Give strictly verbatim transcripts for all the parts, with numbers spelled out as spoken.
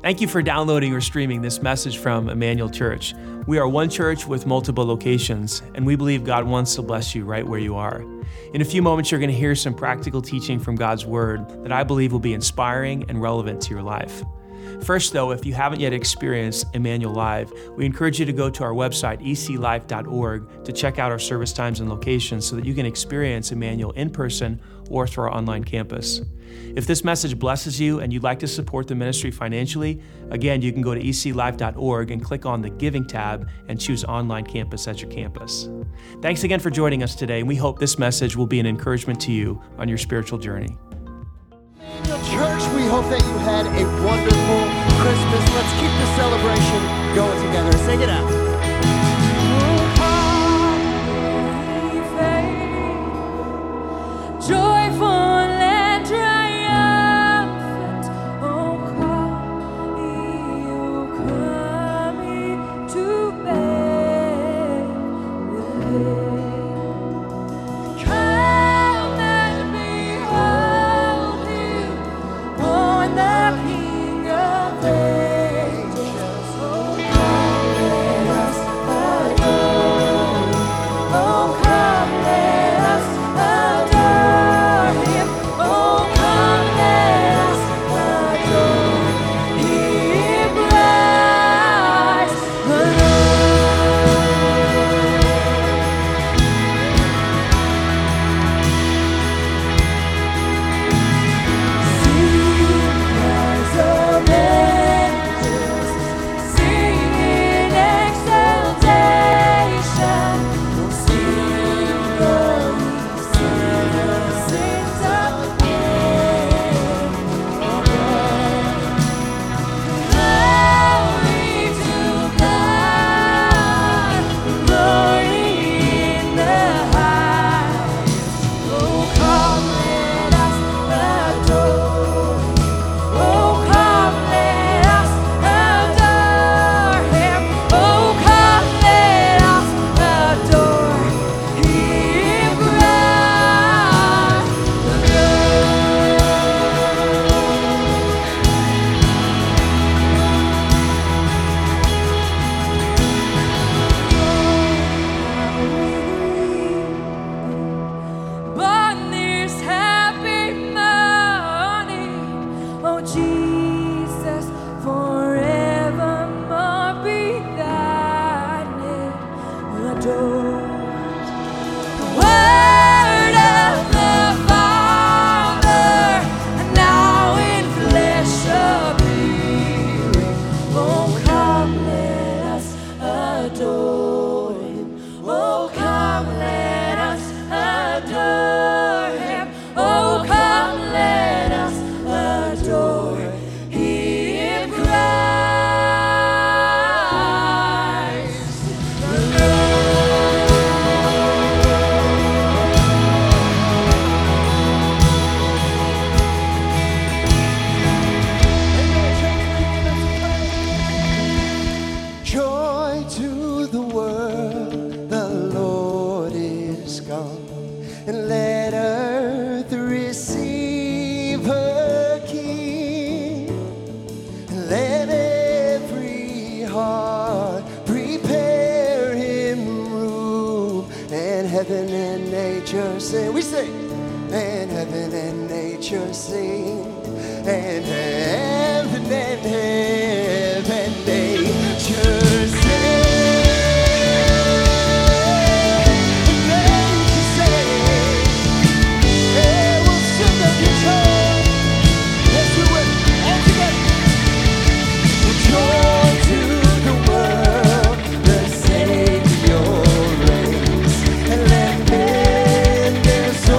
Thank you for downloading or streaming this message from Emmanuel Church. We are one church with multiple locations, and we believe God wants to bless you right where you are. In a few moments, you're going to hear some practical teaching from God's Word that I believe will be inspiring and relevant to your life. First, though, if you haven't yet experienced Emmanuel Live, we encourage you to go to our website, e c life dot org, to check out our service times and locations so that you can experience Emmanuel in person or through our online campus. If this message blesses you and you'd like to support the ministry financially, again, you can go to e c life dot org and click on the Giving tab and choose Online Campus as your campus. Thanks again for joining us today, and we hope this message will be an encouragement to you on your spiritual journey. Church, we hope that you had a wonderful Christmas. Let's keep the celebration going together. Sing it out.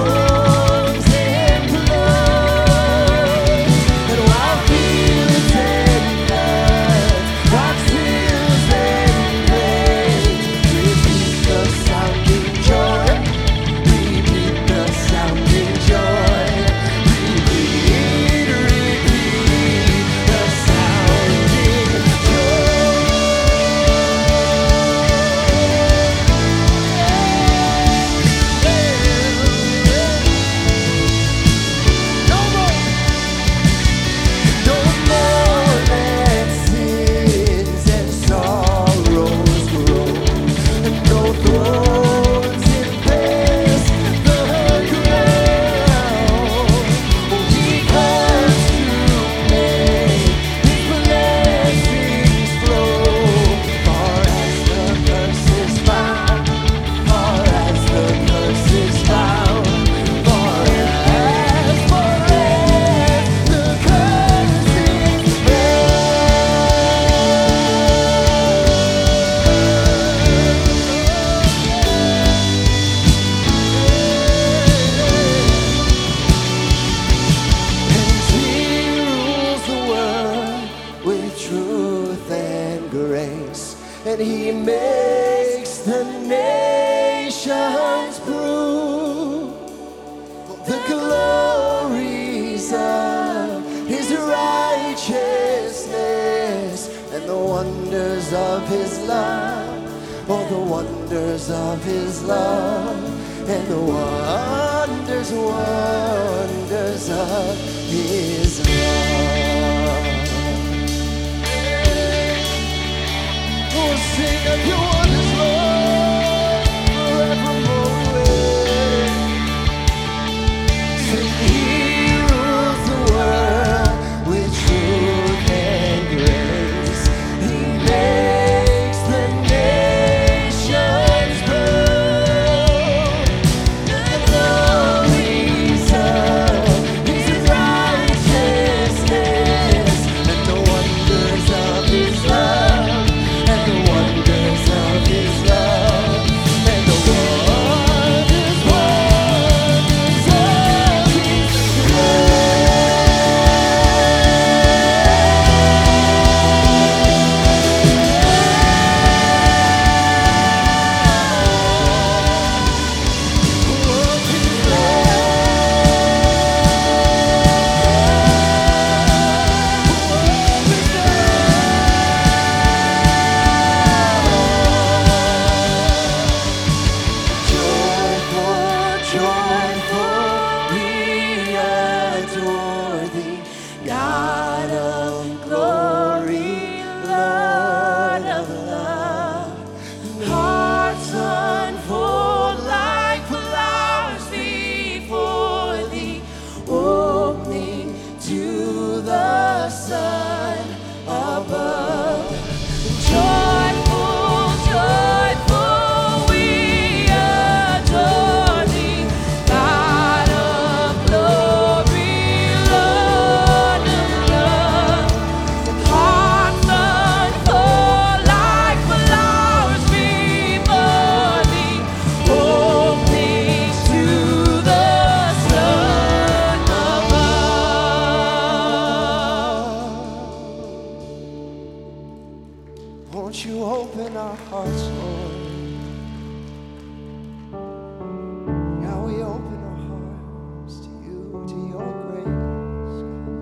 While with truth and grace. And he makes the nations prove the glories of his righteousness and the wonders of his love. Oh, the wonders of his love and the wonders, wonders of his love. Oh, sing of your wonders, Lord, forevermore. Sing, he rules the world with truth and grace. He makes the nations prove the glories of his righteousness and the wonders of his love, and the wonders of his love, and the wonders, wonders of his Joyful, joyful, we adore thee, God of glory, Lord of love. Hearts unfold like flowers before thee, opening to the sun above. Joyful, joyful, we adore thee, God of glory, Lord of love. Hearts unfold like flowers before thee, opening to the sun above. Won't you open our hearts, Lord? Now we open our hearts to you, to your grace.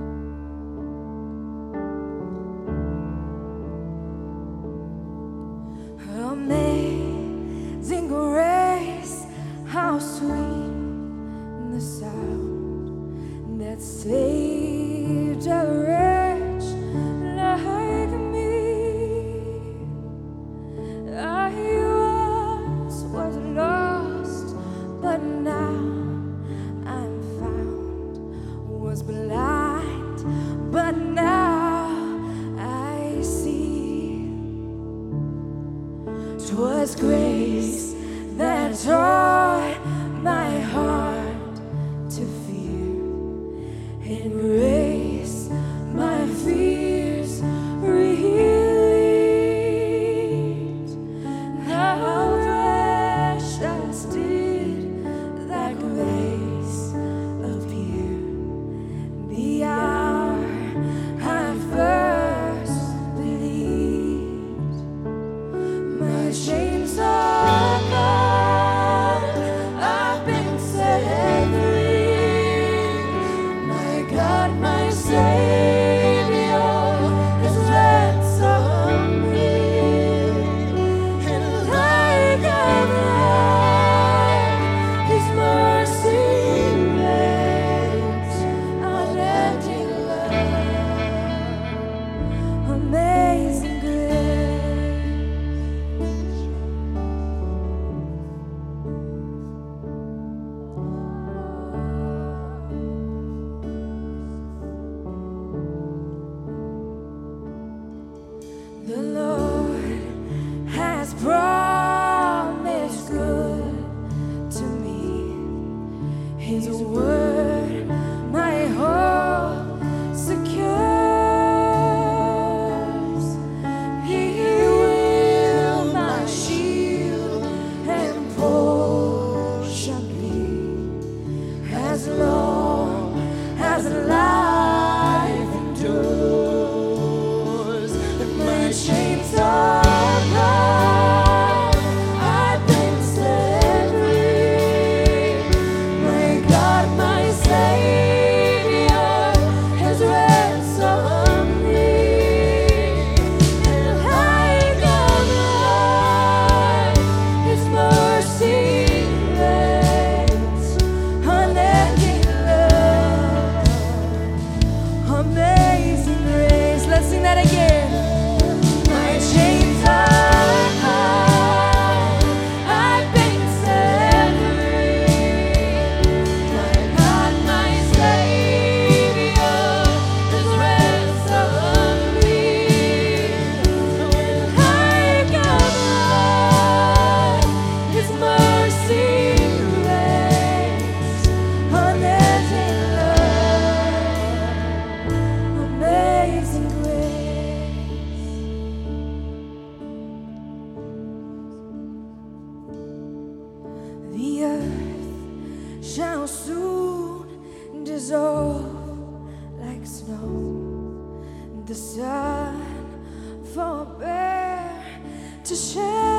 Amazing grace, how sweet the sound that saved a wretch like me. I once was lost, but now I'm found. Was blind, but now I see. 'Twas grace that taught my heart to fear, and grace my fears relieved. How precious did that grace appear the hour I first believed. My chains are gone, I've been set free. My God, my Savior has ransomed me. And like a flood, His mercy reigns, unending love, amazing grace. The Lord has promised good to me. His word my hope secures. He will my shield and portion be, as long as life endures. sun forbear to shine.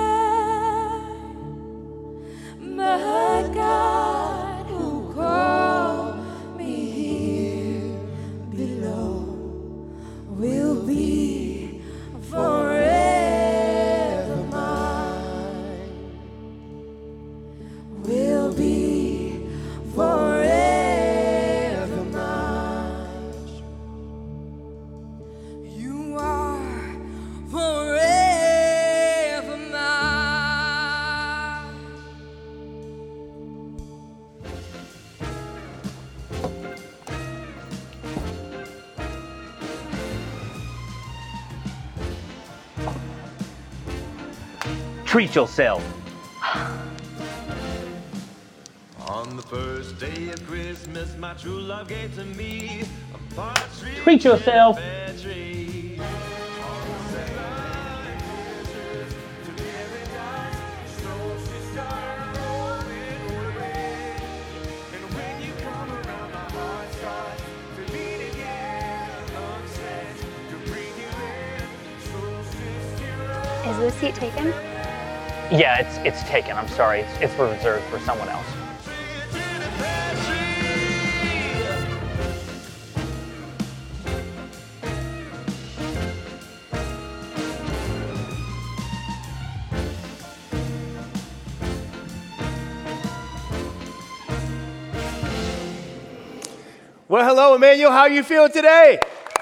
My God, who called me here below, will be forever mine. Will be forever mine. You are forever mine. Treat yourself. On the first day of Christmas, my true love gave to me a partridge Treat yourself. in a pear tree. On the second night, to every night, so she started rolling away. And when you come around, my heart starts to beat again. Love says to bring you in, so sister, Is this seat taken? Yeah, it's it's taken. I'm sorry. It's, it's reserved for someone else. Well, hello, Emmanuel. How are you feeling today?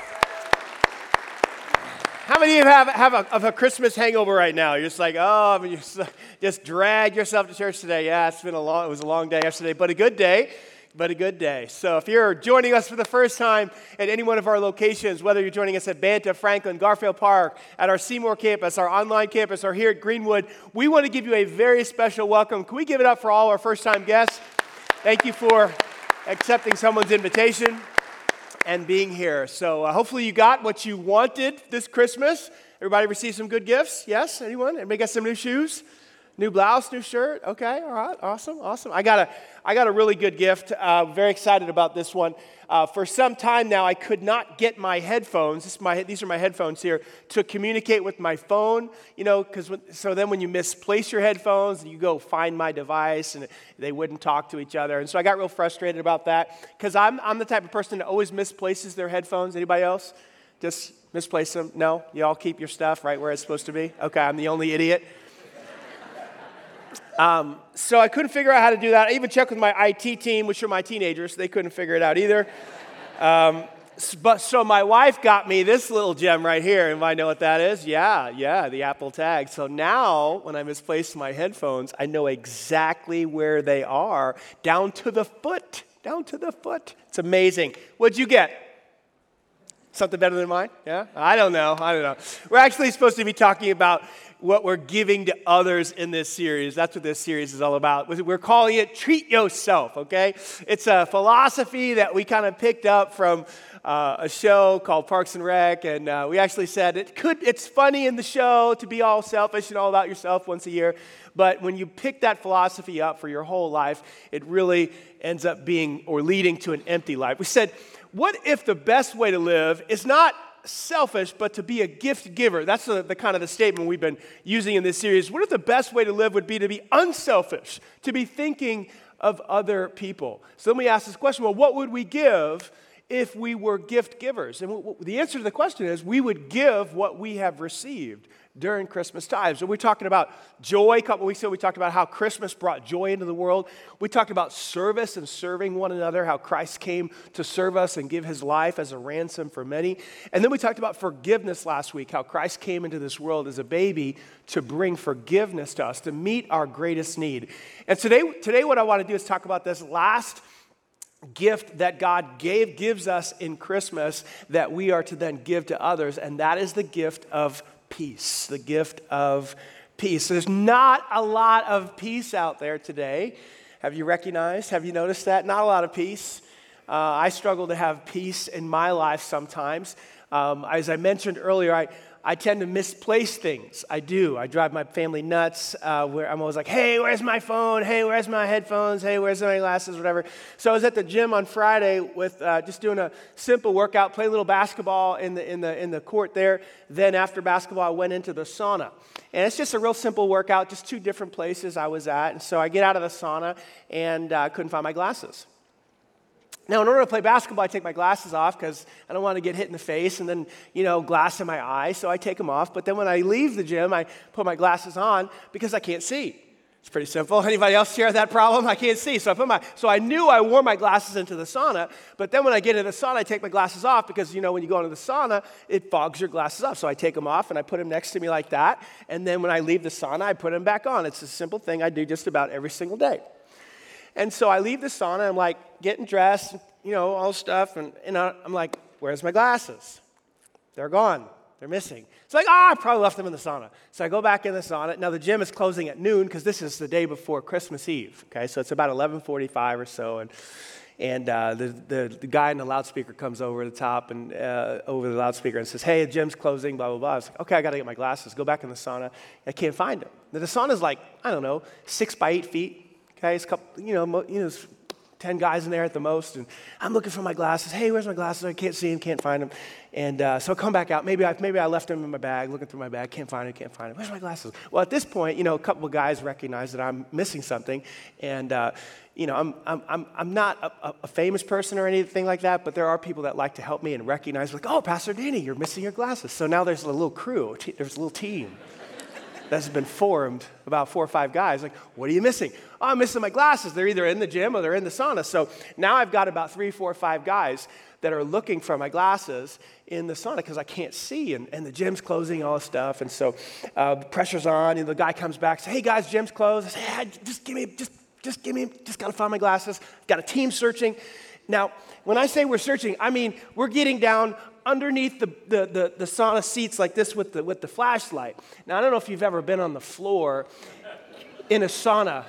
How many of you have, have a, of a Christmas hangover right now? You're just like, oh, I mean, you just, just drag yourself to church today. Yeah, it's been a long, it was a long day yesterday, but a good day, but a good day. So if you're joining us for the first time at any one of our locations, whether you're joining us at Banta, Franklin, Garfield Park, at our Seymour campus, our online campus, or here at Greenwood, we want to give you a very special welcome. Can we give it up for all our first-time guests? Thank you for accepting someone's invitation and being here. So uh, hopefully you got what you wanted this Christmas. Everybody received some good gifts? Yes? Anyone? Anybody got some new shoes? New blouse, new shirt? Okay, all right, awesome, awesome. I got a, I got a really good gift. Uh, very excited about this one. Uh, for some time now, I could not get my headphones. This is my, these are my headphones here to communicate with my phone. You know, because so then when you misplace your headphones, you go find my device, and they wouldn't talk to each other. And so I got real frustrated about that because I'm I'm the type of person that always misplaces their headphones. Anybody else? Just misplace them? No, you all keep your stuff right where it's supposed to be. Okay, I'm the only idiot. Um, so I couldn't figure out how to do that. I even checked with my I T team, which are my teenagers. They couldn't figure it out either. Um, but so my wife got me this little gem right here. Anybody know what that is? Yeah, yeah, the Apple tag. So now when I misplace my headphones, I know exactly where they are, down to the foot, down to the foot. It's amazing. What'd you get? Something better than mine? Yeah? I don't know. I don't know. We're actually supposed to be talking about what we're giving to others in this series. That's what this series is all about. We're calling it Treat Yourself, okay? It's a philosophy that we kind of picked up from uh, a show called Parks and Rec, and uh, we actually said it could. It's funny in the show to be all selfish and all about yourself once a year, but when you pick that philosophy up for your whole life, it really ends up being or leading to an empty life. We said, what if the best way to live is not selfish, but to be a gift giver? That's the, the kind of the statement we've been using in this series. What if the best way to live would be to be unselfish, to be thinking of other people? So then we ask this question, well, what would we give if we were gift givers? And w- w- the answer to the question is we would give what we have received during Christmas time. So we're talking about joy. A couple weeks ago, we talked about how Christmas brought joy into the world. We talked about service and serving one another, how Christ came to serve us and give his life as a ransom for many. And then we talked about forgiveness last week, how Christ came into this world as a baby to bring forgiveness to us, to meet our greatest need. And today, today what I want to do is talk about this last gift that God gave, gives us in Christmas that we are to then give to others, and that is the gift of peace, the gift of peace. There's not a lot of peace out there today. Have you recognized? Have you noticed that? Not a lot of peace. Uh, I struggle to have peace in my life sometimes. Um, as I mentioned earlier, I, I tend to misplace things. I do. I drive my family nuts. Uh, where I'm always like, hey, where's my phone? Hey, where's my headphones? Hey, where's my glasses? Whatever. So I was at the gym on Friday with uh, just doing a simple workout, play a little basketball in the in the in the court there. Then after basketball, I went into the sauna, and it's just a real simple workout. Just two different places I was at, and so I get out of the sauna and I uh, couldn't find my glasses. Now, in order to play basketball, I take my glasses off because I don't want to get hit in the face and then, you know, glass in my eye, so I take them off. But then when I leave the gym, I put my glasses on because I can't see. It's pretty simple. Anybody else share that problem? I can't see. So I put my, so I knew I wore my glasses into the sauna, but then when I get into the sauna, I take my glasses off because, you know, when you go into the sauna, it fogs your glasses up. So I take them off and I put them next to me like that. And then when I leave the sauna, I put them back on. It's a simple thing I do just about every single day. And so I leave the sauna, I'm like getting dressed, you know, all stuff, and, and I'm like, where's my glasses? They're gone. They're missing. It's like, ah, oh, I probably left them in the sauna. So I go back in the sauna. Now the gym is closing at noon because this is the day before Christmas Eve, okay? So it's about eleven forty-five or so, and and uh, the, the the guy in the loudspeaker comes over the top and uh, over the loudspeaker and says, hey, the gym's closing, blah, blah, blah. I was like, okay, I got to get my glasses. Go back in the sauna. I can't find them. Now, the sauna's like, I don't know, six by eight feet. Okay, it's a couple, you know, mo- you know, it's ten guys in there at the most, and I'm looking for my glasses. Hey, where's my glasses? I can't see them, can't find them. And uh, so I come back out. Maybe I maybe I left them in my bag, looking through my bag, can't find them, can't find them. Where's my glasses? Well, at this point, you know, a couple of guys recognize that I'm missing something, and uh, you know, I'm I'm I'm I'm not a, a famous person or anything like that, but there are people that like to help me and recognize, like, oh, Pastor Danny, you're missing your glasses. So now there's a little crew, there's a little team that's been formed, about four or five guys. Like, what are you missing? Oh, I'm missing my glasses. They're either in the gym or they're in the sauna. So now I've got about three, four, five guys that are looking for my glasses in the sauna because I can't see, and, and the gym's closing, all this stuff. And so uh, the pressure's on, and the guy comes back, says, hey, guys, gym's closed. I say, hey, just give me, just, just give me, just got to find my glasses. Got a team searching. Now, when I say we're searching, I mean we're getting down underneath the, the, the, the sauna seats like this with the, with the flashlight. Now, I don't know if you've ever been on the floor in a sauna.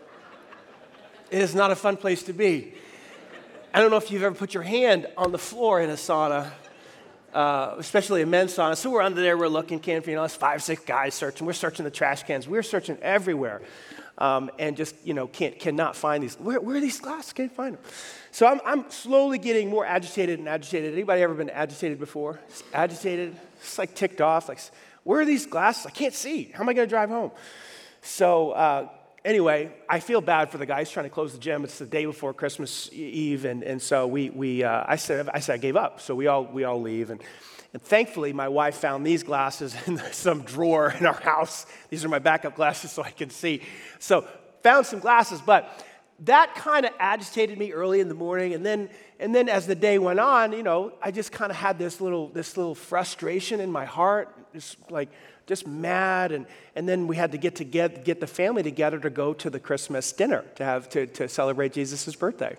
It is not a fun place to be. I don't know if you've ever put your hand on the floor in a sauna, uh, especially a men's sauna. So we're under there, we're looking, can't, you know, it's five, six guys searching. We're searching the trash cans. We're searching everywhere. Um, and just, you know, can't cannot find these. Where, where are these glasses? Can't find them. So I'm, I'm slowly getting more agitated and agitated. Anybody ever been agitated before? Just agitated. It's like ticked off. Like, where are these glasses? I can't see. How am I going to drive home? So uh, anyway, I feel bad for the guys trying to close the gym. It's the day before Christmas Eve, and and so we we uh, I said I said I gave up. So we all we all leave and. And thankfully, my wife found these glasses in some drawer in our house. These are my backup glasses so I can see. So found some glasses, but that kind of agitated me early in the morning. And then, and then as the day went on, you know, I just kind of had this little, this little frustration in my heart, just like just mad. And, and then we had to get together, get the family together to go to the Christmas dinner to have to, to celebrate Jesus' birthday.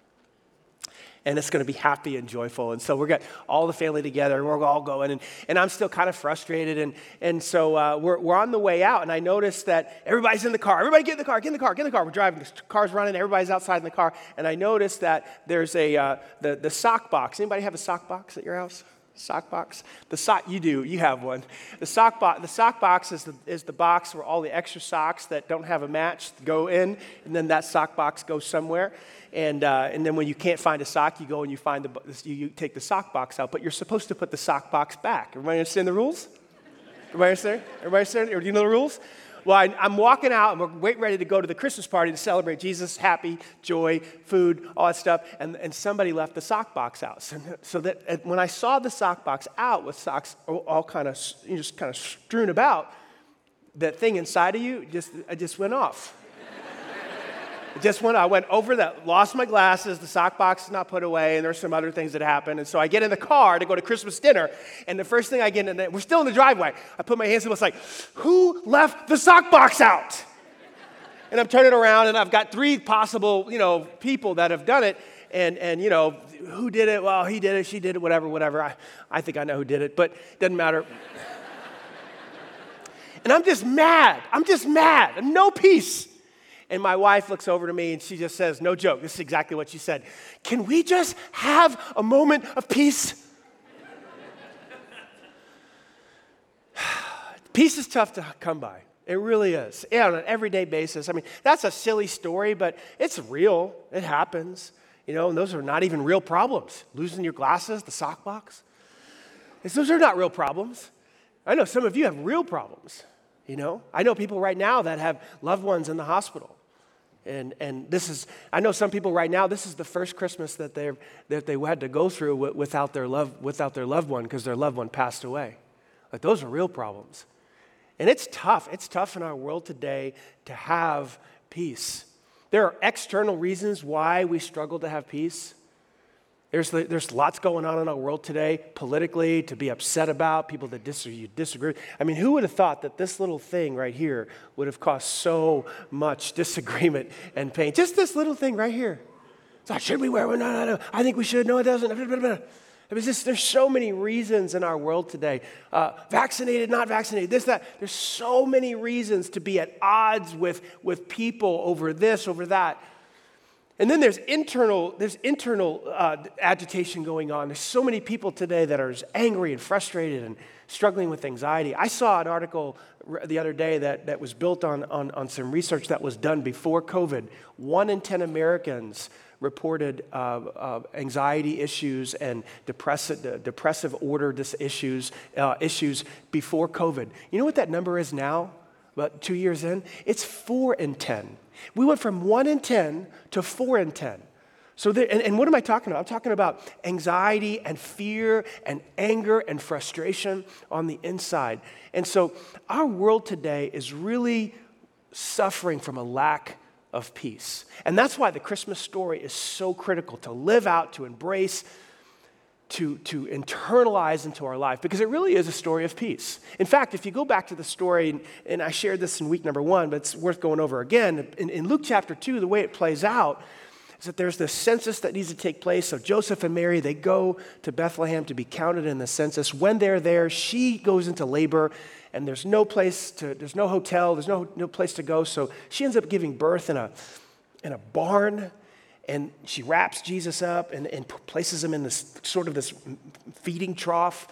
And it's going to be happy and joyful. And so we're got all the family together, and we're all going. And, and I'm still kind of frustrated. And, and so uh, we're, we're on the way out, and I noticed that everybody's in the car. Everybody get in the car, get in the car, get in the car. We're driving, the car's running, everybody's outside in the car. And I noticed that there's a uh, the, the sock box. Anybody have a sock box at your house? Sock box? The sock, you do, you have one. The sock box, the sock box is the, is the box where all the extra socks that don't have a match go in, and then that sock box goes somewhere. And uh, and then when you can't find a sock, you go and you find the you, you take the sock box out, but you're supposed to put the sock box back. Everybody understand the rules? Everybody understand? Everybody understand? Or do you know the rules? Well, I, I'm walking out, and we're waiting ready to go to the Christmas party to celebrate Jesus, happy, joy, food, all that stuff, and, and somebody left the sock box out. So, so that when I saw the sock box out with socks all, all kind of you know, just kind of strewn about, that thing inside of you just I just went off. It just went, I went over that, lost my glasses, the sock box is not put away, and there's some other things that happened. And so I get in the car to go to Christmas dinner, and the first thing I get in, the, we're still in the driveway. I put my hands up, it's like, who left the sock box out? And I'm turning around, and I've got three possible, you know, people that have done it. And, and you know, who did it? Well, he did it, she did it, whatever, whatever. I, I think I know who did it, but it doesn't matter. And I'm just mad. I'm just mad. No peace. And my wife looks over to me and she just says, no joke, this is exactly what she said. Can we just have a moment of peace? Peace is tough to come by. It really is. Yeah, on an everyday basis. I mean, that's a silly story, but it's real. It happens. You know, and those are not even real problems. Losing your glasses, the sock box. It's, those are not real problems. I know some of you have real problems, you know. I know people right now that have loved ones in the hospital. And and this is, I know some people right now, this is the first Christmas that they that they had to go through without their love without their loved one because their loved one passed away. Like those are real problems. And it's tough. It's tough in our world today to have peace. There are external reasons why we struggle to have peace. There's, there's lots going on in our world today, politically, to be upset about, people that dis- you disagree. I mean, who would have thought that this little thing right here would have caused so much disagreement and pain? Just this little thing right here. So should we wear one? No, no, no. I think we should. No, it doesn't. It was just, there's so many reasons in our world today. Uh, vaccinated, not vaccinated, this, that. There's so many reasons to be at odds with, with people over this, over that. And then there's internal, there's internal uh, agitation going on. There's so many people today that are angry and frustrated and struggling with anxiety. I saw an article the other day that, that was built on, on, on some research that was done before COVID. One in ten Americans reported uh, uh, anxiety issues and depressive, uh, depressive order dis- issues, uh, issues before COVID. You know what that number is now, about two years in? It's four in ten. We went from one in ten to four in ten. So, there, and, and what am I talking about? I'm talking about anxiety and fear and anger and frustration on the inside. And so our world today is really suffering from a lack of peace. And that's why the Christmas story is so critical to live out, to embrace, to, to internalize into our life, because it really is a story of peace. In fact, if you go back to the story, and, and I shared this in week number one, but it's worth going over again. In, in Luke chapter two, the way it plays out is that there's this census that needs to take place. So Joseph and Mary, they go to Bethlehem to be counted in the census. When they're there, she goes into labor, and there's no place to, there's no hotel, there's no, no place to go. So she ends up giving birth in a, in a barn. And she wraps Jesus up and, and places him in this sort of this feeding trough.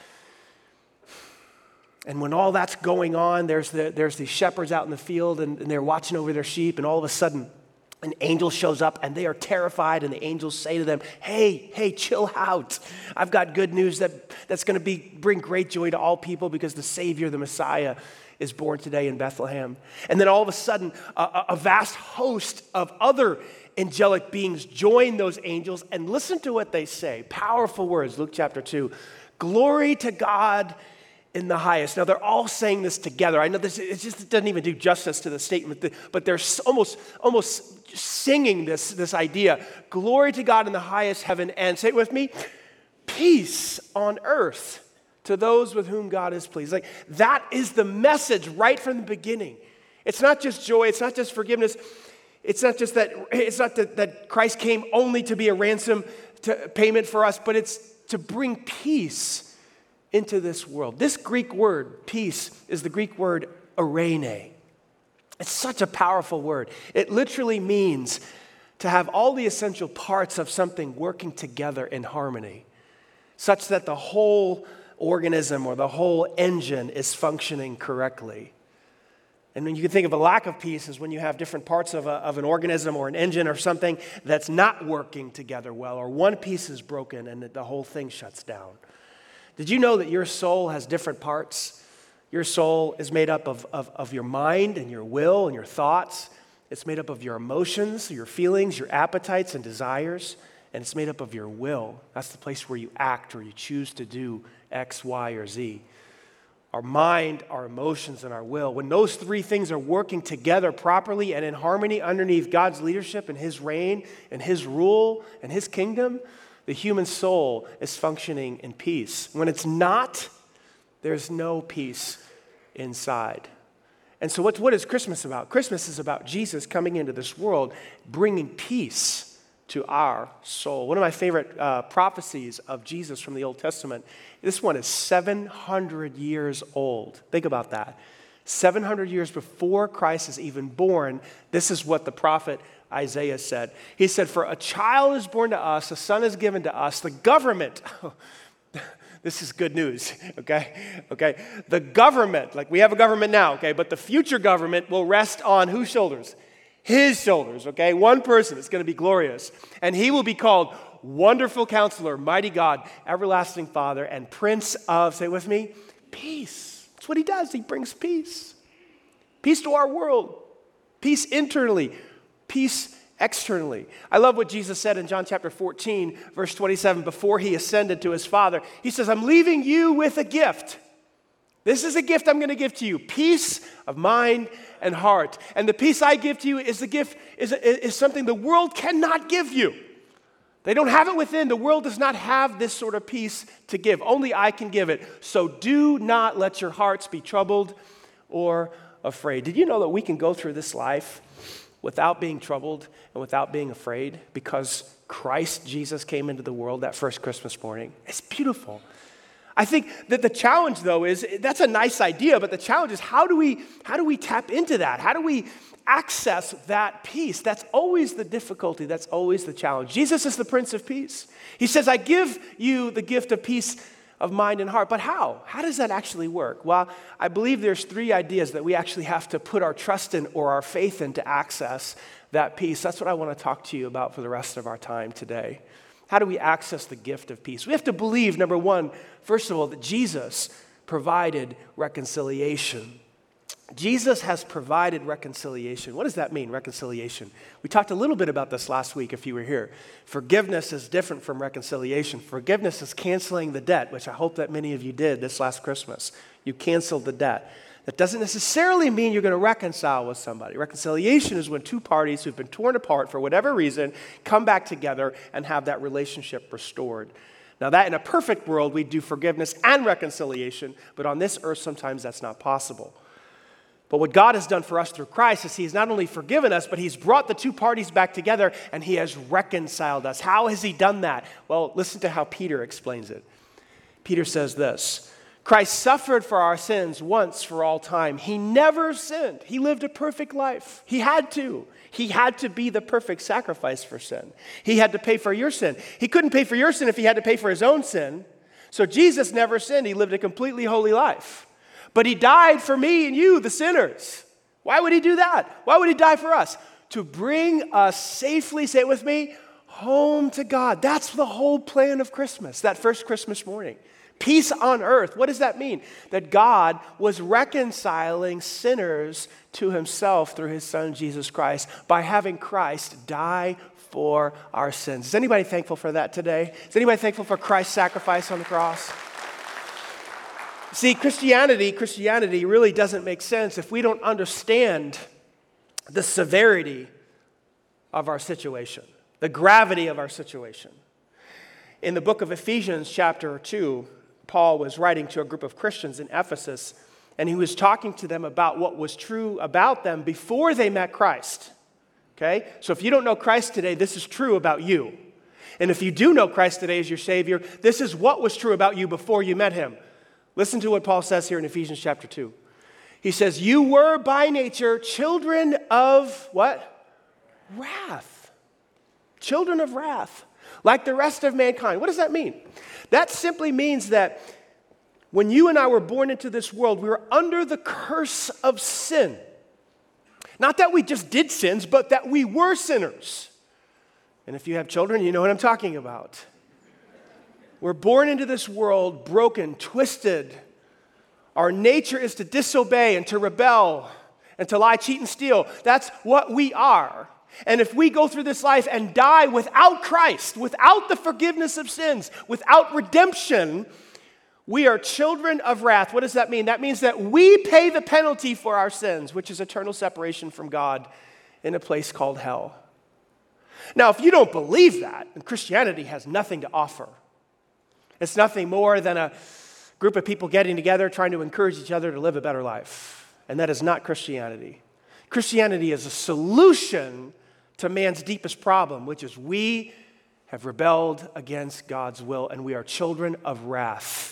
And when all that's going on, there's the, there's these shepherds out in the field, and, and they're watching over their sheep, and all of a sudden, an angel shows up, and they are terrified, and the angels say to them, hey, hey, chill out. I've got good news that, that's going to be bring great joy to all people, because the Savior, the Messiah, is born today in Bethlehem. And then all of a sudden, a, a vast host of other angelic beings join those angels, and listen to what they say. Powerful words, Luke chapter two. Glory to God in the highest. Now, they're all saying this together. I know this, it just it doesn't even do justice to the statement, but they're almost, almost singing this, this idea. Glory to God in the highest heaven, and say it with me, peace on earth to those with whom God is pleased. Like, that is the message right from the beginning. It's not just joy, it's not just forgiveness. It's not just that, it's not that, that Christ came only to be a ransom to, payment for us, but it's to bring peace into this world. This Greek word, peace, is the Greek word eirene. It's such a powerful word. It literally means to have all the essential parts of something working together in harmony, such that the whole organism or the whole engine is functioning correctly. And when you can think of a lack of peace is when you have different parts of, a, of an organism or an engine or something that's not working together well, or one piece is broken and the whole thing shuts down. Did you know that your soul has different parts? Your soul is made up of, of, of your mind and your will and your thoughts. It's made up of your emotions, your feelings, your appetites and desires, and it's made up of your will. That's the place where you act or you choose to do X, Y, or Z. Our mind, our emotions, and our will. When those three things are working together properly and in harmony underneath God's leadership and His reign and His rule and His kingdom, the human soul is functioning in peace. When it's not, there's no peace inside. And so what, what is Christmas about? Christmas is about Jesus coming into this world, bringing peace to our soul. One of my favorite uh, prophecies of Jesus from the Old Testament, this one is seven hundred years old. Think about that. seven hundred years before Christ is even born, this is what the prophet Isaiah said. He said, for a child is born to us, a son is given to us, the government, This is good news, okay? Okay. The government, like we have a government now, okay, but the future government will rest on whose shoulders? His shoulders, okay? One person. It's going to be glorious. And he will be called Wonderful Counselor, Mighty God, Everlasting Father, and Prince of, say it with me, Peace. That's what he does. He brings peace. Peace to our world. Peace internally. Peace externally. I love what Jesus said in John chapter fourteen, verse twenty-seven, before he ascended to his Father. He says, I'm leaving you with a gift. This is a gift I'm going to give to you, peace of mind and heart. And the peace I give to you is the gift, is, is something the world cannot give you. They don't have it within. The world does not have this sort of peace to give. Only I can give it. So do not let your hearts be troubled or afraid. Did you know that we can go through this life without being troubled and without being afraid because Christ Jesus came into the world that first Christmas morning? It's beautiful. I think that the challenge, though, is that's a nice idea, but the challenge is how do we how do we tap into that? How do we access that peace? That's always the difficulty. That's always the challenge. Jesus is the Prince of Peace. He says, I give you the gift of peace of mind and heart. But how? How does that actually work? Well, I believe there's three ideas that we actually have to put our trust in or our faith in to access that peace. That's what I want to talk to you about for the rest of our time today. How do we access the gift of peace? We have to believe, number one, first of all, that Jesus provided reconciliation. Jesus has provided reconciliation. What does that mean, reconciliation? We talked a little bit about this last week if you were here. Forgiveness is different from reconciliation. Forgiveness is canceling the debt, which I hope that many of you did this last Christmas. You canceled the debt. That doesn't necessarily mean you're going to reconcile with somebody. Reconciliation is when two parties who've been torn apart for whatever reason come back together and have that relationship restored. Now that in a perfect world, we'd do forgiveness and reconciliation, but on this earth, sometimes that's not possible. But what God has done for us through Christ is he's not only forgiven us, but he's brought the two parties back together and he has reconciled us. How has he done that? Well, listen to how Peter explains it. Peter says this, Christ suffered for our sins once for all time. He never sinned. He lived a perfect life. He had to. He had to be the perfect sacrifice for sin. He had to pay for your sin. He couldn't pay for your sin if he had to pay for his own sin. So Jesus never sinned. He lived a completely holy life. But he died for me and you, the sinners. Why would he do that? Why would he die for us? To bring us safely, say it with me, home to God. That's the whole plan of Christmas, that first Christmas morning. Peace on earth. What does that mean? That God was reconciling sinners to himself through his son, Jesus Christ, by having Christ die for our sins. Is anybody thankful for that today? Is anybody thankful for Christ's sacrifice on the cross? See, Christianity, Christianity really doesn't make sense if we don't understand the severity of our situation, the gravity of our situation. In the book of Ephesians, chapter two, Paul was writing to a group of Christians in Ephesus, and he was talking to them about what was true about them before they met Christ. Okay? So if you don't know Christ today, this is true about you. And if you do know Christ today as your Savior, this is what was true about you before you met him. Listen to what Paul says here in Ephesians chapter two. He says, you were by nature children of what? Wrath. Children of wrath. Like the rest of mankind. What does that mean? That simply means that when you and I were born into this world, we were under the curse of sin. Not that we just did sins, but that we were sinners. And if you have children, you know what I'm talking about. We're born into this world broken, twisted. Our nature is to disobey and to rebel and to lie, cheat, and steal. That's what we are. And if we go through this life and die without Christ, without the forgiveness of sins, without redemption, we are children of wrath. What does that mean? That means that we pay the penalty for our sins, which is eternal separation from God in a place called hell. Now, if you don't believe that, then Christianity has nothing to offer. It's nothing more than a group of people getting together, trying to encourage each other to live a better life. And that is not Christianity. Christianity is a solution to man's deepest problem, which is we have rebelled against God's will and we are children of wrath.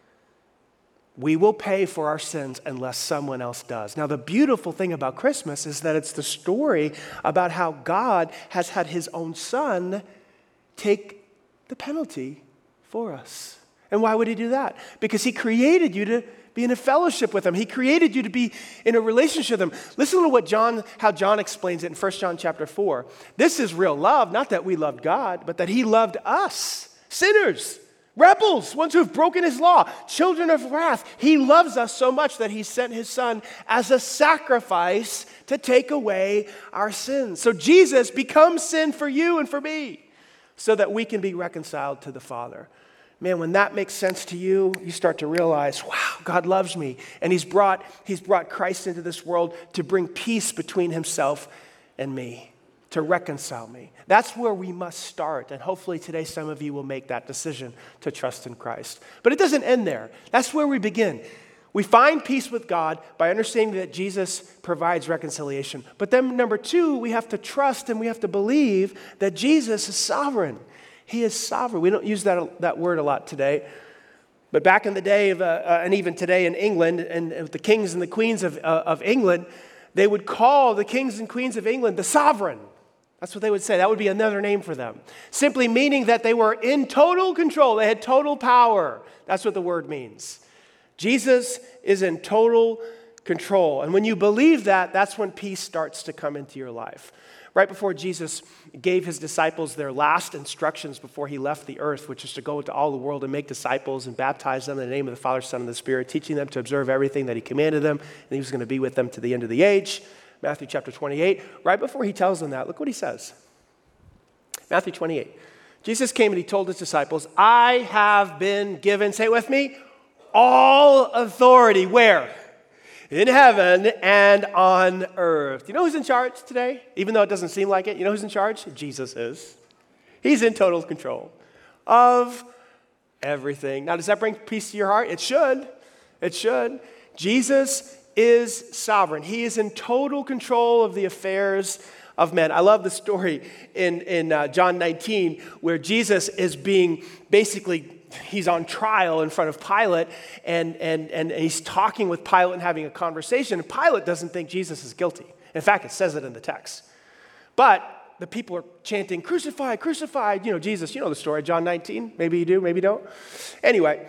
We will pay for our sins unless someone else does. Now, the beautiful thing about Christmas is that it's the story about how God has had his own son take the penalty for us. And why would he do that? Because he created you to be in a fellowship with him. He created you to be in a relationship with him. Listen to what John, how John explains it in First John chapter four. This is real love, not that we loved God, but that he loved us, sinners, rebels, ones who have broken his law, children of wrath. He loves us so much that he sent his son as a sacrifice to take away our sins. So Jesus becomes sin for you and for me so that we can be reconciled to the Father. Man, when that makes sense to you, you start to realize, wow, God loves me. And he's brought, he's brought Christ into this world to bring peace between himself and me, to reconcile me. That's where we must start. And hopefully today some of you will make that decision to trust in Christ. But it doesn't end there. That's where we begin. We find peace with God by understanding that Jesus provides reconciliation. But then number two, we have to trust and we have to believe that Jesus is sovereign. He is sovereign. We don't use that, that word a lot today. But back in the day, of, uh, uh, and even today in England, and, and the kings and the queens of, uh, of England, they would call the kings and queens of England the sovereign. That's what they would say. That would be another name for them. Simply meaning that they were in total control. They had total power. That's what the word means. Jesus is in total control. And when you believe that, that's when peace starts to come into your life. Right before Jesus gave his disciples their last instructions before he left the earth, which is to go into all the world and make disciples and baptize them in the name of the Father, Son, and the Spirit, teaching them to observe everything that he commanded them, and he was going to be with them to the end of the age. Matthew chapter twenty-eight, right before he tells them that, look what he says. Matthew twenty-eight. Jesus came and he told his disciples, I have been given, say it with me, all authority. Where? In heaven and on earth. Do you know who's in charge today? Even though it doesn't seem like it, you know who's in charge? Jesus is. He's in total control of everything. Now, does that bring peace to your heart? It should. It should. Jesus is sovereign. He is in total control of the affairs of men. I love the story in, in uh, John nineteen where Jesus is being basically he's on trial in front of Pilate, and, and, and he's talking with Pilate and having a conversation. And Pilate doesn't think Jesus is guilty. In fact, it says it in the text. But the people are chanting, crucify, crucify. You know, Jesus, you know the story, John nineteen. Maybe you do, maybe you don't. Anyway,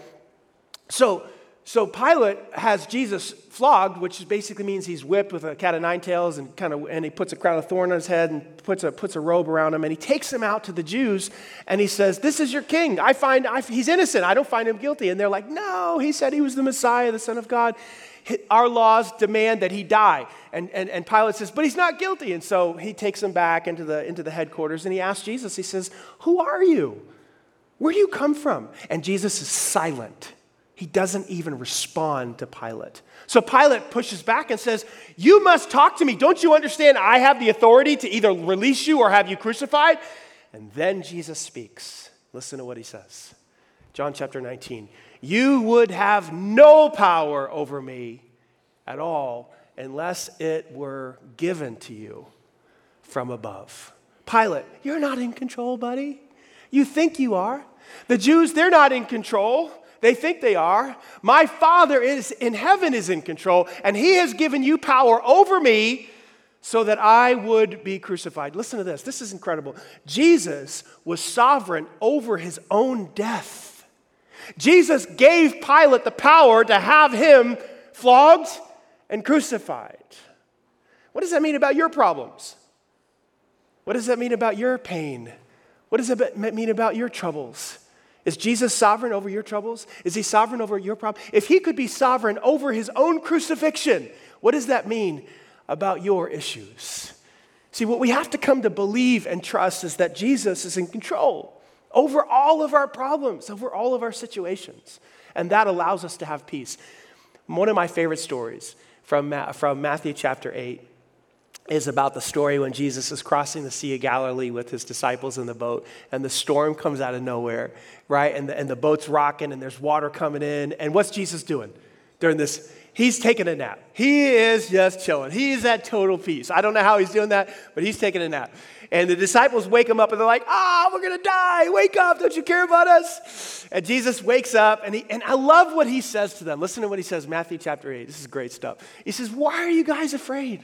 so, so Pilate has Jesus flogged, which basically means he's whipped with a cat of nine tails, and kind of, and he puts a crown of thorn on his head and puts a puts a robe around him, and he takes him out to the Jews, and he says, "This is your king. I find I, he's innocent. I don't find him guilty." And they're like, "No, he said he was the Messiah, the Son of God. Our laws demand that he die." And, and, and Pilate says, "But he's not guilty." And so he takes him back into the into the headquarters, and he asks Jesus. He says, "Who are you? Where do you come from?" And Jesus is silent. He doesn't even respond to Pilate. So Pilate pushes back and says, "You must talk to me. Don't you understand I have the authority to either release you or have you crucified?" And then Jesus speaks. Listen to what he says. John chapter nineteen. "You would have no power over me at all unless it were given to you from above." Pilate, you're not in control, buddy. You think you are. The Jews, they're not in control. They think they are. My Father is in heaven is in control, and he has given you power over me so that I would be crucified. Listen to this. This is incredible. Jesus was sovereign over his own death. Jesus gave Pilate the power to have him flogged and crucified. What does that mean about your problems? What does that mean about your pain? What does it mean about your troubles? Is Jesus sovereign over your troubles? Is he sovereign over your problem? If he could be sovereign over his own crucifixion, what does that mean about your issues? See, what we have to come to believe and trust is that Jesus is in control over all of our problems, over all of our situations. And that allows us to have peace. One of my favorite stories from, from Matthew chapter eight is about the story when Jesus is crossing the Sea of Galilee with his disciples in the boat, and the storm comes out of nowhere, right? And the, and the boat's rocking, and there's water coming in. And what's Jesus doing during this? He's taking a nap. He is just chilling. He's at total peace. I don't know how he's doing that, but he's taking a nap. And the disciples wake him up, and they're like, "Ah, we're going to die. Wake up. Don't you care about us?" And Jesus wakes up, and, he, and I love what he says to them. Listen to what he says, Matthew chapter eight. This is great stuff. He says, "Why are you guys afraid?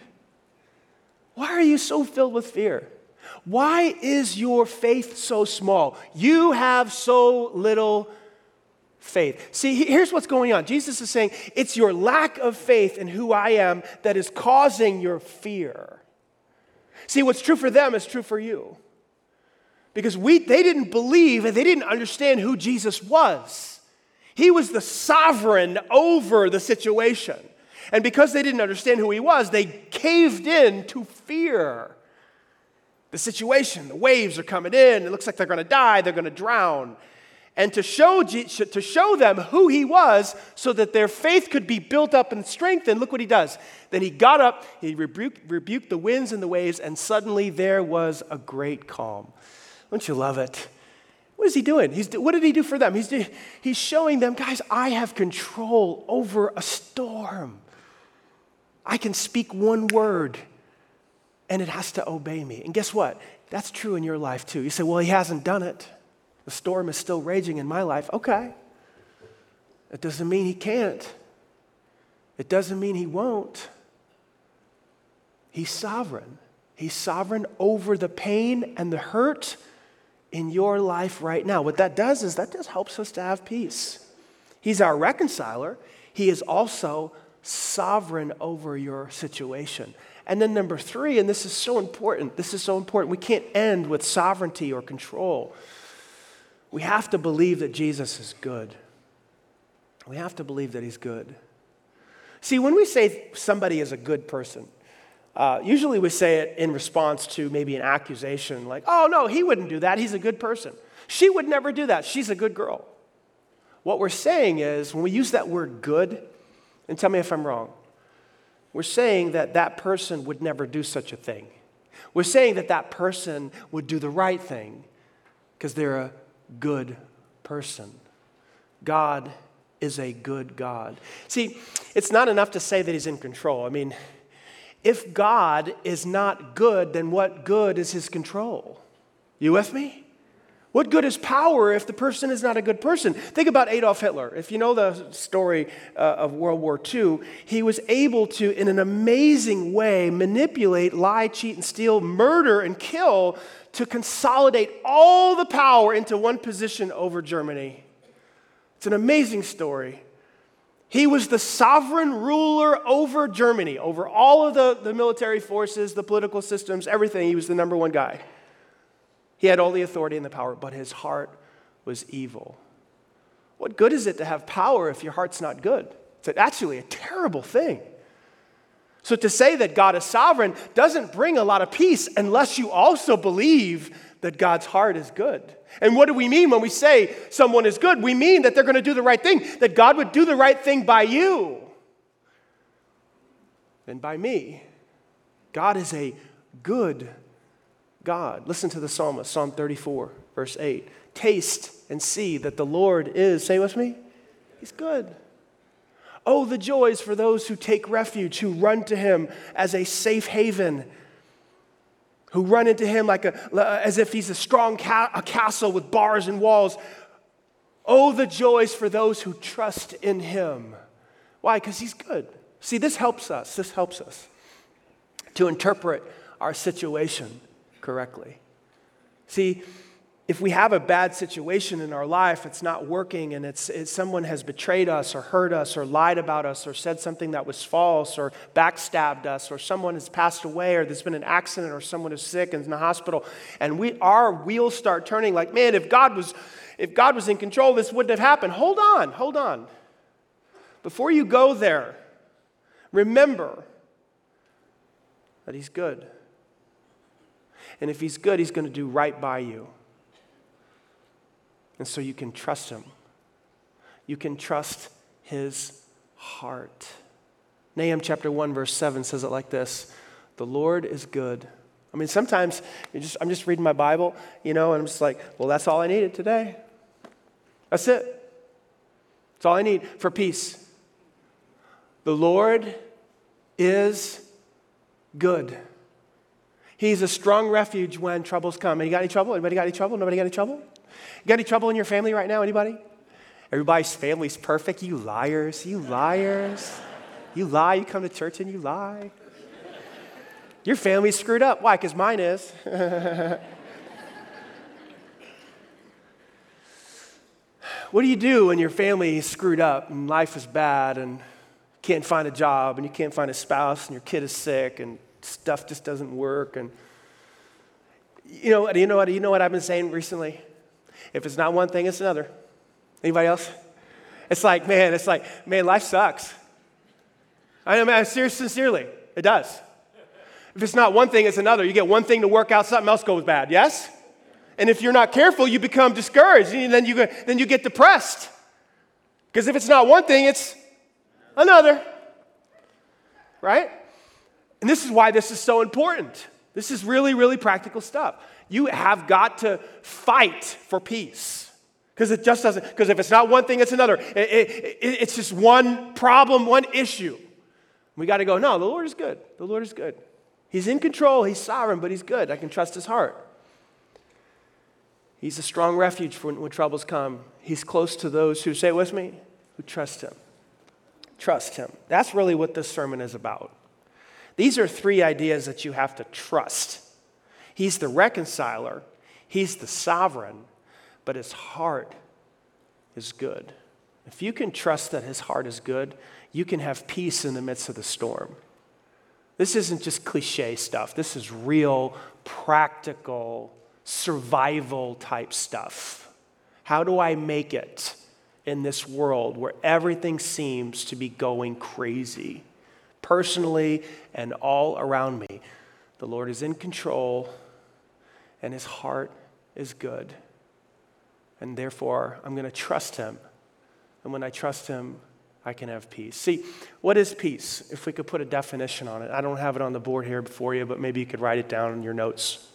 Why are you so filled with fear? Why is your faith so small? You have so little faith. See, he- here's what's going on. Jesus is saying, it's your lack of faith in who I am that is causing your fear. See, what's true for them is true for you. Because we, they didn't believe and they didn't understand who Jesus was. He was the sovereign over the situation. And because they didn't understand who he was, they caved in to fear. The situation, the waves are coming in, it looks like they're going to die, they're going to drown. And to show, to show them who he was so that their faith could be built up and strengthened, look what he does. Then he got up, he rebuked, rebuked the winds and the waves, and suddenly there was a great calm. Don't you love it? What is he doing? He's, what did he do for them? He's, he's showing them, guys, I have control over a storm. I can speak one word, and it has to obey me. And guess what? That's true in your life too. You say, well, he hasn't done it. The storm is still raging in my life. Okay. It doesn't mean he can't. It doesn't mean he won't. He's sovereign. He's sovereign over the pain and the hurt in your life right now. What that does is that just helps us to have peace. He's our reconciler. He is also sovereign over your situation. And then number three, and this is so important, this is so important, we can't end with sovereignty or control. We have to believe that Jesus is good. We have to believe that he's good. See, when we say somebody is a good person, uh, usually we say it in response to maybe an accusation like, oh, no, he wouldn't do that. He's a good person. She would never do that. She's a good girl. What we're saying is, when we use that word good, and tell me if I'm wrong, we're saying that that person would never do such a thing. We're saying that that person would do the right thing because they're a good person. God is a good God. See, it's not enough to say that he's in control. I mean, if God is not good, then what good is his control? You with me? What good is power if the person is not a good person? Think about Adolf Hitler. If you know the story uh, of World War Two, he was able to, in an amazing way, manipulate, lie, cheat, and steal, murder, and kill to consolidate all the power into one position over Germany. It's an amazing story. He was the sovereign ruler over Germany, over all of the, the military forces, the political systems, everything. He was the number one guy. He had all the authority and the power, but his heart was evil. What good is it to have power if your heart's not good? It's actually a terrible thing. So to say that God is sovereign doesn't bring a lot of peace unless you also believe that God's heart is good. And what do we mean when we say someone is good? We mean that they're going to do the right thing, that God would do the right thing by you and by me. God is a good God. Listen to the psalmist, Psalm thirty-four, verse eight. Taste and see that the Lord is, say with me, he's good. Oh, the joys for those who take refuge, who run to him as a safe haven, who run into him like a, as if he's a strong ca- a castle with bars and walls. Oh, the joys for those who trust in him. Why? Because he's good. See, this helps us. This helps us to interpret our situation correctly. See, if we have a bad situation in our life, it's not working, and it's, it's someone has betrayed us or hurt us or lied about us or said something that was false or backstabbed us, or someone has passed away, or there's been an accident, or someone is sick and is in the hospital, and we our wheels start turning like, man, if God was if God was in control, this wouldn't have happened. Hold on, hold on. Before you go there, remember that he's good. And if he's good, he's going to do right by you. And so you can trust him. You can trust his heart. Nahum chapter one, verse seven says it like this. The Lord is good. I mean, sometimes you just, I'm just reading my Bible, you know, and I'm just like, well, that's all I needed today. That's it. That's all I need for peace. The Lord is good. He's a strong refuge when troubles come. And you got any trouble? Anybody got any trouble? Nobody got any trouble? You got any trouble in your family right now? Anybody? Everybody's family's perfect. You liars. You liars. You lie. You come to church and you lie. Your family's screwed up. Why? Because mine is. What do you do when your family is screwed up and life is bad and can't find a job and you can't find a spouse and your kid is sick and stuff just doesn't work? And you know, you know what? You know what I've been saying recently? If it's not one thing, it's another. Anybody else? It's like, man, it's like, man, life sucks. I know, man, seriously, sincerely, it does. If it's not one thing, it's another. You get one thing to work out, something else goes bad. Yes? And if you're not careful, you become discouraged, and then you get, then you get depressed. Because if it's not one thing, it's another. Right? And this is why this is so important. This is really, really practical stuff. You have got to fight for peace. Because it just doesn't, because if it's not one thing, it's another. It, it, it, it's just one problem, one issue. We got to go, no, the Lord is good. The Lord is good. He's in control. He's sovereign, but he's good. I can trust his heart. He's a strong refuge for when, when troubles come. He's close to those who, say it with me, who trust him. Trust him. That's really what this sermon is about. These are three ideas that you have to trust. He's the reconciler. He's the sovereign. But his heart is good. If you can trust that his heart is good, you can have peace in the midst of the storm. This isn't just cliche stuff. This is real, practical, survival type stuff. How do I make it in this world where everything seems to be going crazy? Personally and all around me, the Lord is in control and his heart is good. And therefore, I'm going to trust him. And when I trust him, I can have peace. See, what is peace? If we could put a definition on it. I don't have it on the board here before you, but maybe you could write it down in your notes.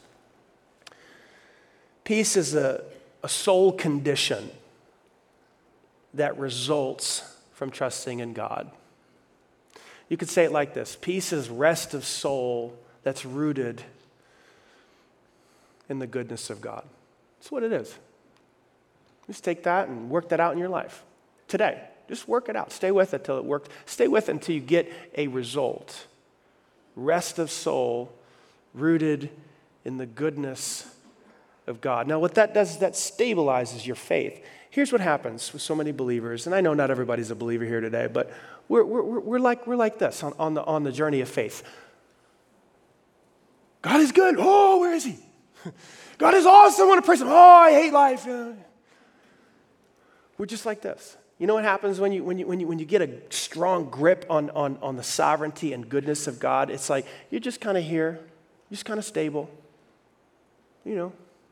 Peace is a, a soul condition that results from trusting in God. You could say it like this. Peace is rest of soul that's rooted in the goodness of God. That's what it is. Just take that and work that out in your life today. Just work it out. Stay with it till it works. Stay with it until you get a result. Rest of soul rooted in the goodness of God. Now, what that does is that stabilizes your faith. Here's what happens with so many believers, and I know not everybody's a believer here today, but we're, we're, we're, like, we're like this on, on, the, on the journey of faith. God is good. Oh, where is he? God is awesome. I want to praise him. Oh, I hate life. We're just like this. You know what happens when you when you when you when you get a strong grip on on on the sovereignty and goodness of God? It's like you're just kind of here, you're just kind of stable. You know,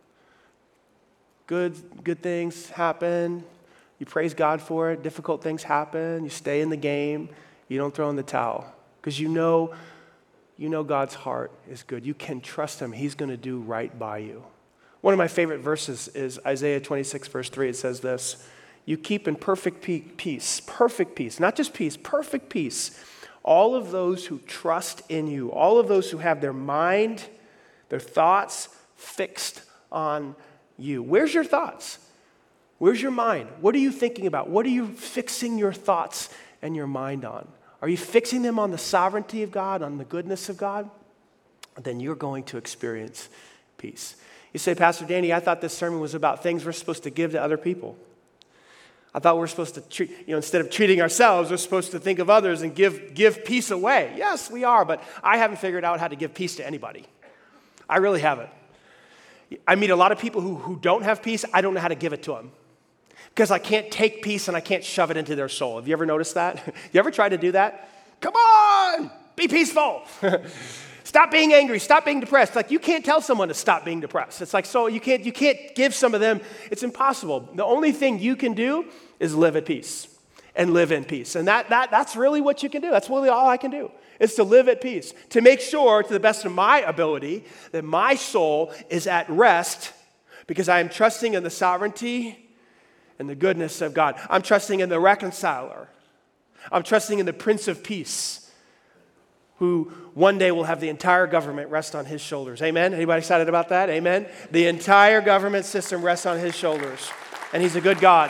good good things happen. You praise God for it. Difficult things happen. You stay in the game. You don't throw in the towel because you know you know God's heart is good. You can trust him. He's going to do right by you. One of my favorite verses is Isaiah twenty-six, verse three. It says this. You keep in perfect peace, perfect peace, not just peace, perfect peace, all of those who trust in you, all of those who have their mind, their thoughts fixed on you. Where's your thoughts? Where's your mind? What are you thinking about? What are you fixing your thoughts and your mind on? Are you fixing them on the sovereignty of God, on the goodness of God? Then you're going to experience peace. You say, Pastor Danny, I thought this sermon was about things we're supposed to give to other people. I thought we were supposed to treat, you know, instead of treating ourselves, we're supposed to think of others and give, give peace away. Yes, we are, but I haven't figured out how to give peace to anybody. I really haven't. I meet a lot of people who, who don't have peace. I don't know how to give it to them because I can't take peace and I can't shove it into their soul. Have you ever noticed that? You ever tried to do that? Come on, be peaceful. Stop being angry. Stop being depressed. Like you can't tell someone to stop being depressed. It's like, so you can't, you can't give some of them. It's impossible. The only thing you can do is live at peace and live in peace. And that, that that's really what you can do. That's really all I can do is to live at peace, to make sure to the best of my ability that my soul is at rest because I am trusting in the sovereignty and the goodness of God. I'm trusting in the reconciler. I'm trusting in the Prince of Peace, who one day will have the entire government rest on his shoulders. Amen? Anybody excited about that? Amen? The entire government system rests on his shoulders, and he's a good God.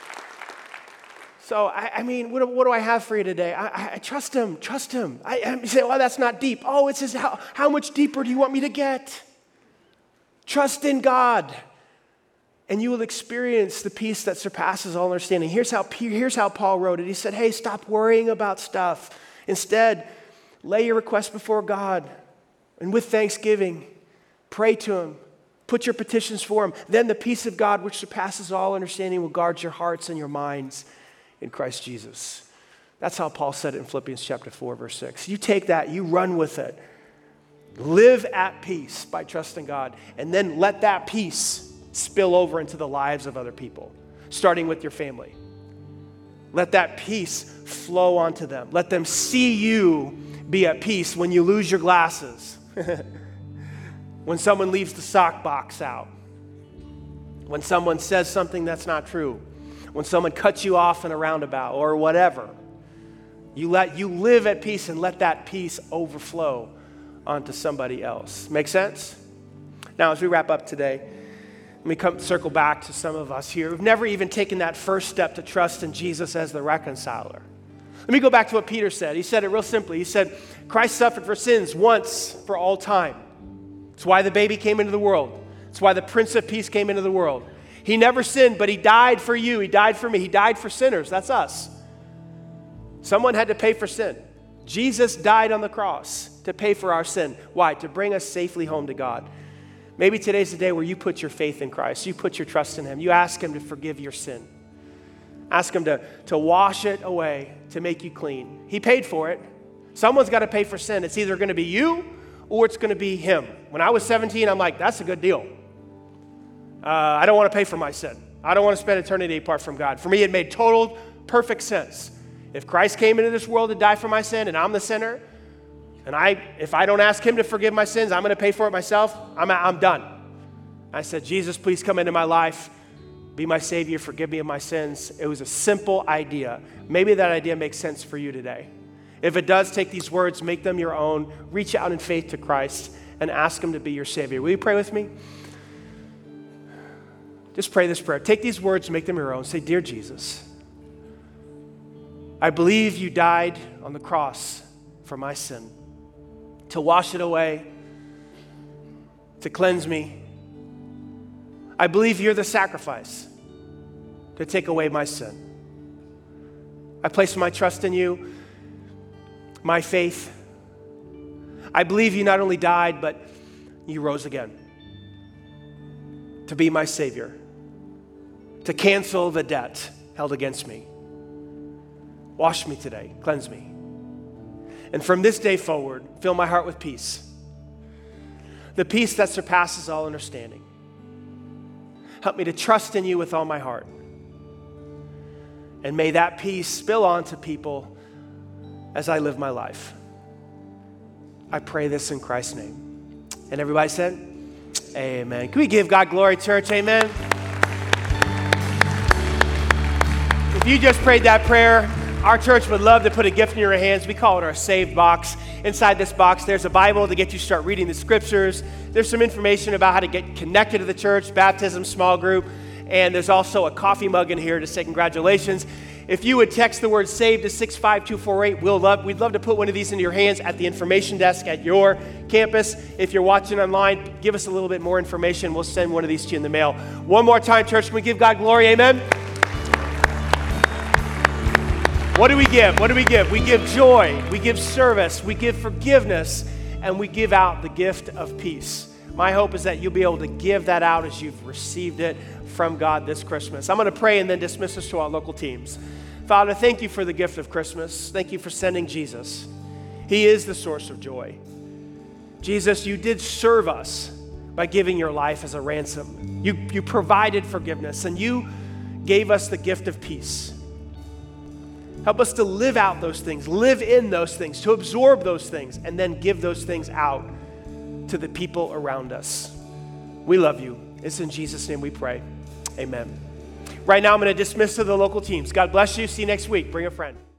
So, I, I mean, what, what do I have for you today? I, I, I trust him, trust him. I, I you say, well, that's not deep. Oh, it says, how, how much deeper do you want me to get? Trust in God and you will experience the peace that surpasses all understanding. Here's how, here's how Paul wrote it. He said, hey, stop worrying about stuff. Instead, lay your request before God, and with thanksgiving, pray to him. Put your petitions for him. Then the peace of God, which surpasses all understanding, will guard your hearts and your minds in Christ Jesus. That's how Paul said it in Philippians chapter four, verse six. You take that, you run with it. Live at peace by trusting God, and then let that peace spill over into the lives of other people, starting with your family. Let that peace flow onto them. Let them see you be at peace when you lose your glasses, when someone leaves the sock box out, when someone says something that's not true, when someone cuts you off in a roundabout or whatever. You let you live at peace and let that peace overflow onto somebody else. Make sense? Now, as we wrap up today, let me come circle back to some of us here who've never even taken that first step to trust in Jesus as the reconciler. Let me go back to what Peter said. He said it real simply. He said, Christ suffered for sins once for all time. It's why the baby came into the world. It's why the Prince of Peace came into the world. He never sinned, but he died for you. He died for me. He died for sinners. That's us. Someone had to pay for sin. Jesus died on the cross to pay for our sin. Why? To bring us safely home to God. Maybe today's the day where you put your faith in Christ. You put your trust in him. You ask him to forgive your sin. Ask him to, to wash it away, to make you clean. He paid for it. Someone's got to pay for sin. It's either going to be you or it's going to be him. When I was seventeen, I'm like, that's a good deal. Uh, I don't want to pay for my sin. I don't want to spend eternity apart from God. For me, it made total, perfect sense. If Christ came into this world to die for my sin and I'm the sinner, and I, if I don't ask him to forgive my sins, I'm going to pay for it myself, I'm, I'm done. I said, Jesus, please come into my life. Be my Savior. Forgive me of my sins. It was a simple idea. Maybe that idea makes sense for you today. If it does, take these words, make them your own, reach out in faith to Christ, and ask him to be your Savior. Will you pray with me? Just pray this prayer. Take these words, make them your own. Say, Dear Jesus, I believe you died on the cross for my sin, to wash it away, to cleanse me. I believe you're the sacrifice to take away my sin. I place my trust in you, my faith. I believe you not only died, but you rose again to be my Savior, to cancel the debt held against me. Wash me today, cleanse me. And from this day forward, fill my heart with peace. The peace that surpasses all understanding. Help me to trust in you with all my heart. And may that peace spill on to people as I live my life. I pray this in Christ's name. And everybody said, amen. Can we give God glory, church? Amen. If you just prayed that prayer, our church would love to put a gift in your hands. We call it our saved box. Inside this box, there's a Bible to get you to start reading the scriptures. There's some information about how to get connected to the church, baptism, small group, and there's also a coffee mug in here to say congratulations. If you would text the word SAVE to six five two four eight, we'll love, we'd love to put one of these into your hands at the information desk at your campus. If you're watching online, give us a little bit more information. We'll send one of these to you in the mail. One more time, church, can we give God glory? Amen. What do we give? What do we give? We give joy, we give service, we give forgiveness, and we give out the gift of peace. My hope is that you'll be able to give that out as you've received it from God this Christmas. I'm going to pray and then dismiss us to our local teams. Father, thank you for the gift of Christmas. Thank you for sending Jesus. He is the source of joy. Jesus, you did serve us by giving your life as a ransom. You, you provided forgiveness, and you gave us the gift of peace. Help us to live out those things, live in those things, to absorb those things, and then give those things out to the people around us. We love you. It's in Jesus' name we pray. Amen. Right now, I'm going to dismiss to the local teams. God bless you. See you next week. Bring a friend.